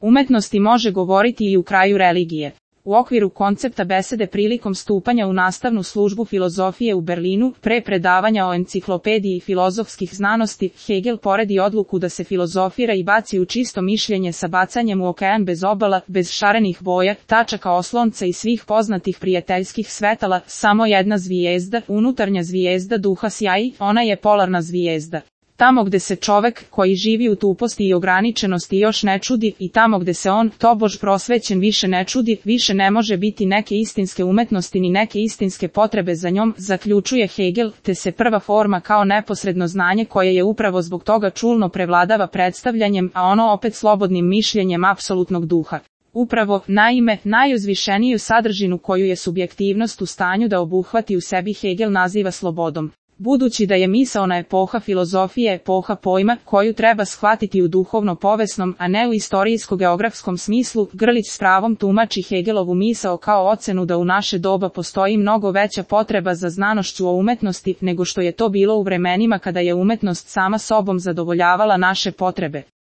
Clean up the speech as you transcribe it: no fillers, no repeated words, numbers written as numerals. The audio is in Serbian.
Umetnosti može govoriti i u kraju religije. U okviru koncepta besede prilikom stupanja u nastavnu službu filozofije u Berlinu, pre predavanja o enciklopediji filozofskih znanosti, Hegel poredi odluku da se filozofira i baci u čisto mišljenje sa bacanjem u okean bez obala, bez šarenih boja, tačaka oslonca i svih poznatih prijateljskih svetala, samo jedna zvijezda, unutarnja zvijezda duha sjaji, ona je polarna zvijezda. Tamo gde se čovek, koji živi u tuposti i ograničenosti još ne čudi, i tamo gde se on, tobož prosvećen, više ne čudi, više ne može biti neke istinske umetnosti ni neke istinske potrebe za njom, zaključuje Hegel, te se prva forma kao neposredno znanje koje je upravo zbog toga čulno prevladava predstavljanjem, a ono opet slobodnim mišljenjem apsolutnog duha. Upravo, naime, najuzvišeniju sadržinu koju je subjektivnost u stanju da obuhvati u sebi Hegel naziva slobodom. Budući da je misaona epoha filozofije epoha pojma, koju treba shvatiti u duhovno-povesnom, a ne u istorijsko-geografskom smislu, Grlić s pravom tumači Hegelovu misao kao ocenu da u naše doba postoji mnogo veća potreba za znanošću o umetnosti, nego što je to bilo u vremenima kada je umetnost sama sobom zadovoljavala naše potrebe.